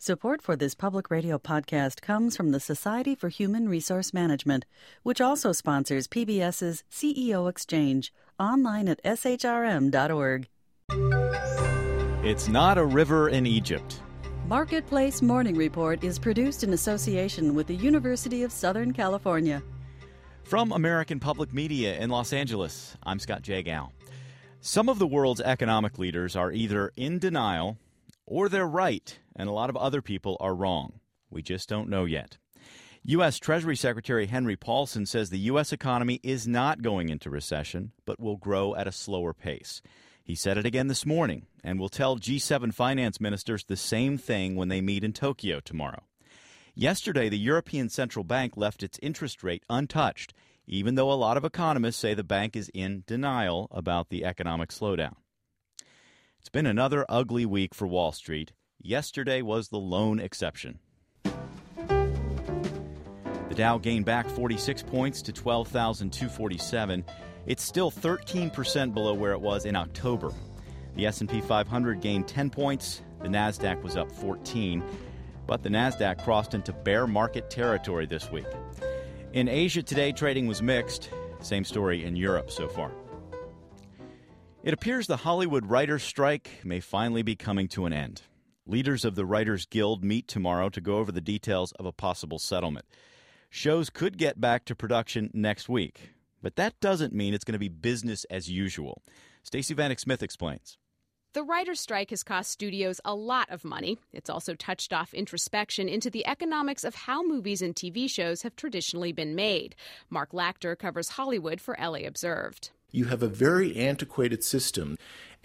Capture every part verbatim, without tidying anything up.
Support for this public radio podcast comes from the Society for Human Resource Management, which also sponsors PBS's C E O Exchange, online at s h r m dot org. It's not a river in Egypt. Marketplace Morning Report is produced in association with the University of Southern California. From American Public Media in Los Angeles, I'm Scott Jagow. Some of the world's economic leaders are either in denial or they're right, and a lot of other people are wrong. We just don't know yet. U S. Treasury Secretary Henry Paulson says the U S economy is not going into recession, but will grow at a slower pace. He said it again this morning and will tell G seven finance ministers the same thing when they meet in Tokyo tomorrow. Yesterday, the European Central Bank left its interest rate untouched, even though a lot of economists say the bank is in denial about the economic slowdown. It's been another ugly week for Wall Street. Yesterday was the lone exception. The Dow gained back forty-six points to twelve thousand two hundred forty-seven. It's still thirteen percent below where it was in October. The S and P five hundred gained ten points. The Nasdaq was up fourteen. But the Nasdaq crossed into bear market territory this week. In Asia today, trading was mixed. Same story in Europe so far. It appears the Hollywood writers' strike may finally be coming to an end. Leaders of the Writers Guild meet tomorrow to go over the details of a possible settlement. Shows could get back to production next week, but that doesn't mean it's going to be business as usual. Stacey Vanek Smith explains. The writer's strike has cost studios a lot of money. It's also touched off introspection into the economics of how movies and T V shows have traditionally been made. Mark Lachter covers Hollywood for L A Observed. You have a very antiquated system,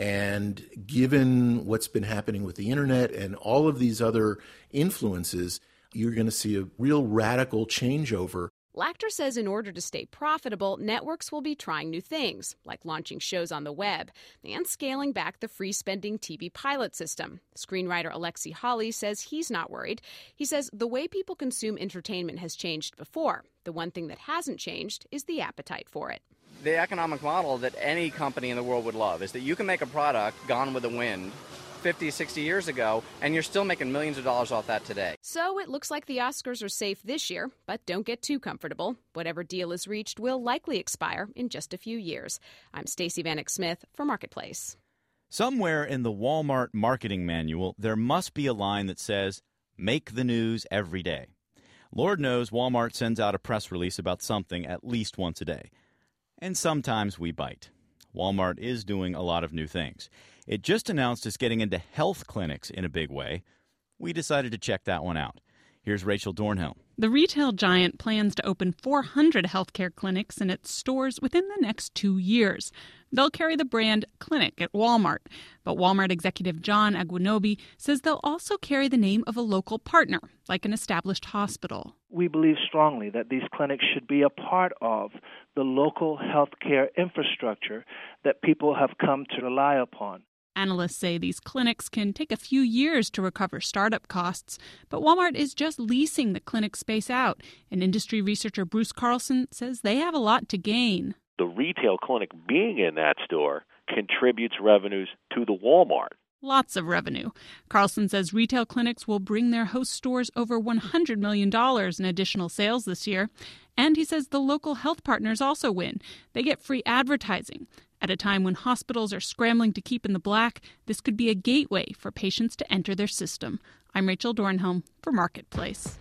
and given what's been happening with the internet and all of these other influences, you're going to see a real radical changeover. Lachter says in order to stay profitable, networks will be trying new things, like launching shows on the web and scaling back the free-spending T V pilot system. Screenwriter Alexi Hawley says he's not worried. He says the way people consume entertainment has changed before. The one thing that hasn't changed is the appetite for it. The economic model that any company in the world would love is that you can make a product, Gone with the Wind, fifty, sixty years ago, and you're still making millions of dollars off that today. So it looks like the Oscars are safe this year, but don't get too comfortable. Whatever deal is reached will likely expire in just a few years. I'm Stacey Vanek Smith for Marketplace. Somewhere in the Walmart marketing manual, there must be a line that says, "Make the news every day." Lord knows Walmart sends out a press release about something at least once a day. And sometimes we bite. Walmart is doing a lot of new things. It just announced it's getting into health clinics in a big way. We decided to check that one out. Here's Rachel Dornhill. The retail giant plans to open four hundred healthcare clinics in its stores within the next two years. They'll carry the brand Clinic at Walmart. But Walmart executive John Aguinobi says they'll also carry the name of a local partner, like an established hospital. We believe strongly that these clinics should be a part of the local healthcare infrastructure that people have come to rely upon. Analysts say these clinics can take a few years to recover startup costs, but Walmart is just leasing the clinic space out. And industry researcher Bruce Carlson says they have a lot to gain. The retail clinic being in that store contributes revenues to the Walmart. Lots of revenue. Carlson says retail clinics will bring their host stores over one hundred million dollars in additional sales this year. And he says the local health partners also win. They get free advertising. At a time when hospitals are scrambling to keep in the black, this could be a gateway for patients to enter their system. I'm Rachel Dornhelm for Marketplace.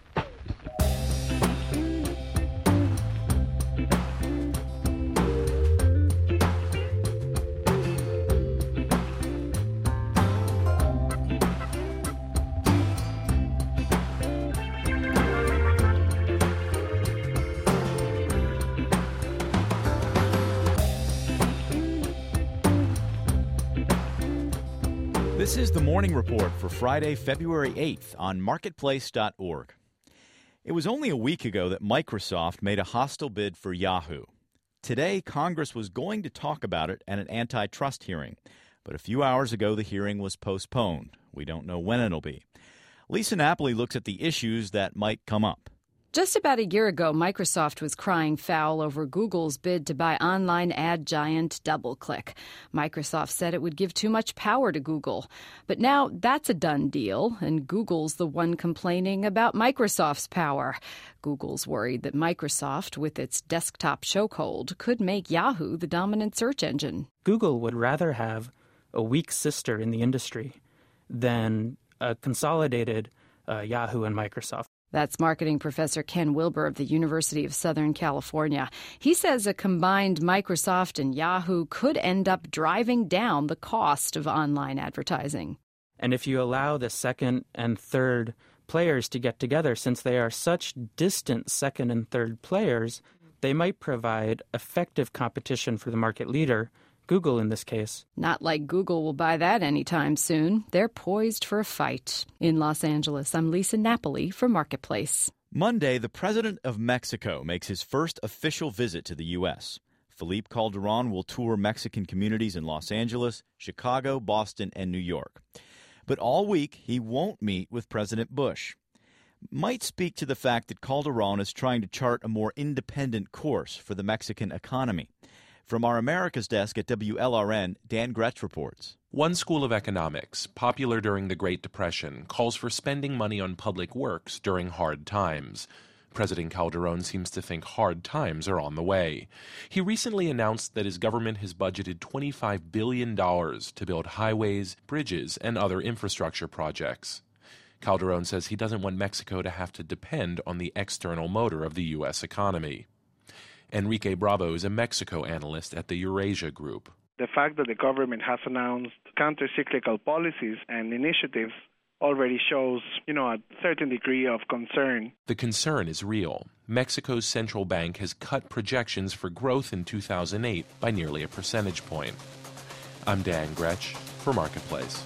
This is the Morning Report for Friday, February eighth on marketplace dot org. It was only a week ago that Microsoft made a hostile bid for Yahoo. Today, Congress was going to talk about it at an antitrust hearing, but a few hours ago the hearing was postponed. We don't know when it'll be. Lisa Napoli looks at the issues that might come up. Just about a year ago, Microsoft was crying foul over Google's bid to buy online ad giant DoubleClick. Microsoft said it would give too much power to Google. But now that's a done deal, and Google's the one complaining about Microsoft's power. Google's worried that Microsoft, with its desktop chokehold, could make Yahoo the dominant search engine. Google would rather have a weak sister in the industry than a consolidated uh, Yahoo and Microsoft. That's marketing professor Ken Wilber of the University of Southern California. He says a combined Microsoft and Yahoo could end up driving down the cost of online advertising. And if you allow the second and third players to get together, since they are such distant second and third players, they might provide effective competition for the market leader, Google in this case. Not like Google will buy that anytime soon. They're poised for a fight. In Los Angeles, I'm Lisa Napoli for Marketplace. Monday, the president of Mexico makes his first official visit to the U S. Felipe Calderon will tour Mexican communities in Los Angeles, Chicago, Boston, and New York. But all week, he won't meet with President Bush. Might speak to the fact that Calderon is trying to chart a more independent course for the Mexican economy. From our America's desk at W L R N, Dan Gretsch reports. One school of economics, popular during the Great Depression, calls for spending money on public works during hard times. President Calderon seems to think hard times are on the way. He recently announced that his government has budgeted twenty-five billion dollars to build highways, bridges, and other infrastructure projects. Calderon says he doesn't want Mexico to have to depend on the external motor of the U S economy. Enrique Bravo is a Mexico analyst at the Eurasia Group. The fact that the government has announced counter-cyclical policies and initiatives already shows, you know, a certain degree of concern. The concern is real. Mexico's central bank has cut projections for growth in two thousand eight by nearly a percentage point. I'm Dan Gretsch for Marketplace.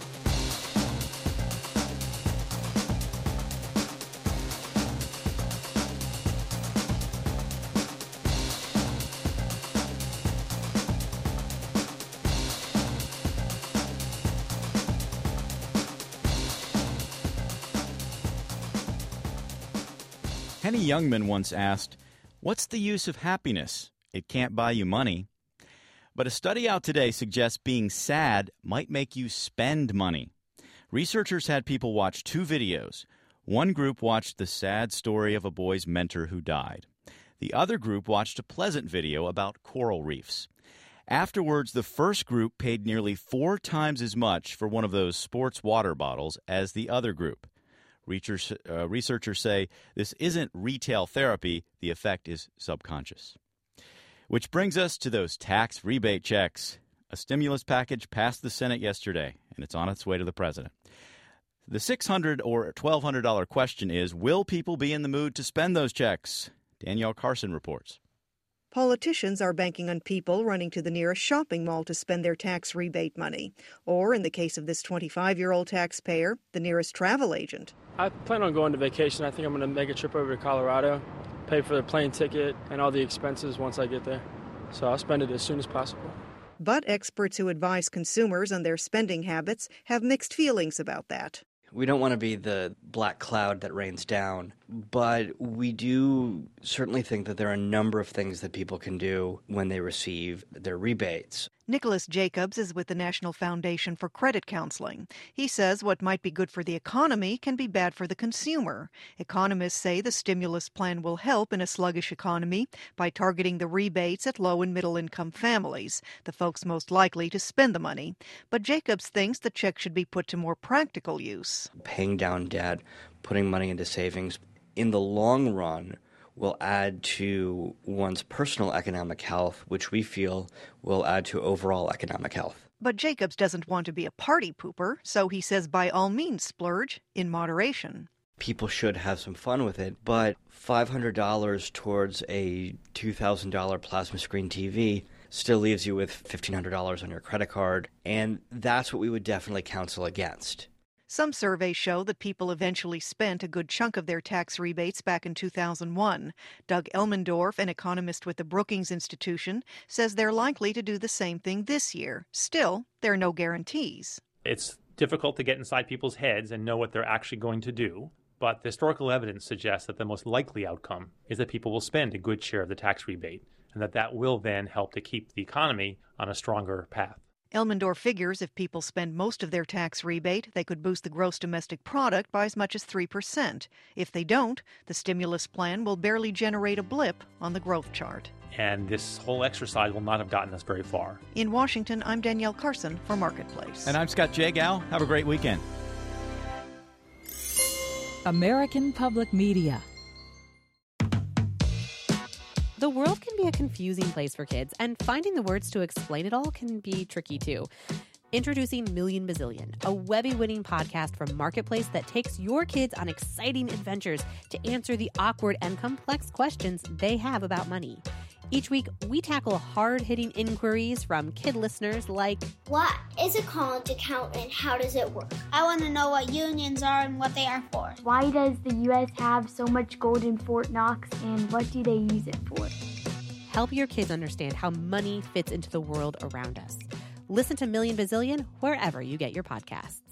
Henny Youngman once asked, "What's the use of happiness? It can't buy you money." But a study out today suggests being sad might make you spend money. Researchers had people watch two videos. One group watched the sad story of a boy's mentor who died. The other group watched a pleasant video about coral reefs. Afterwards, the first group paid nearly four times as much for one of those sports water bottles as the other group. Researchers, uh, researchers say this isn't retail therapy. The effect is subconscious. Which brings us to those tax rebate checks. A stimulus package passed the Senate yesterday, and it's on its way to the president. The six hundred dollars or twelve hundred dollars question is, will people be in the mood to spend those checks? Danielle Carson reports. Politicians are banking on people running to the nearest shopping mall to spend their tax rebate money. Or, in the case of this twenty-five-year-old taxpayer, the nearest travel agent. I plan on going to vacation. I think I'm going to make a trip over to Colorado, pay for the plane ticket and all the expenses once I get there. So I'll spend it as soon as possible. But experts who advise consumers on their spending habits have mixed feelings about that. We don't want to be the black cloud that rains down, but we do certainly think that there are a number of things that people can do when they receive their rebates. Nicholas Jacobs is with the National Foundation for Credit Counseling. He says what might be good for the economy can be bad for the consumer. Economists say the stimulus plan will help in a sluggish economy by targeting the rebates at low and middle income families, the folks most likely to spend the money. But Jacobs thinks the check should be put to more practical use. Paying down debt, putting money into savings, in the long run, will add to one's personal economic health, which we feel will add to overall economic health. But Jacobs doesn't want to be a party pooper, so he says by all means splurge in moderation. People should have some fun with it, but five hundred dollars towards a two thousand dollars plasma screen T V still leaves you with fifteen hundred dollars on your credit card, and that's what we would definitely counsel against. Some surveys show that people eventually spent a good chunk of their tax rebates back in two thousand one. Doug Elmendorf, an economist with the Brookings Institution, says they're likely to do the same thing this year. Still, there are no guarantees. It's difficult to get inside people's heads and know what they're actually going to do. But the historical evidence suggests that the most likely outcome is that people will spend a good share of the tax rebate, and that that will then help to keep the economy on a stronger path. Elmendorf figures if people spend most of their tax rebate, they could boost the gross domestic product by as much as three percent. If they don't, the stimulus plan will barely generate a blip on the growth chart. And this whole exercise will not have gotten us very far. In Washington, I'm Danielle Carson for Marketplace. And I'm Scott Jagow. Have a great weekend. American Public Media. The world can be a confusing place for kids, and finding the words to explain it all can be tricky too. Introducing Million Bazillion, a Webby-winning podcast from Marketplace that takes your kids on exciting adventures to answer the awkward and complex questions they have about money. Each week, we tackle hard-hitting inquiries from kid listeners like, what is a college account and how does it work? I want to know what unions are and what they are for. Why does the U S have so much gold in Fort Knox and what do they use it for? Help your kids understand how money fits into the world around us. Listen to Million Bazillion wherever you get your podcasts.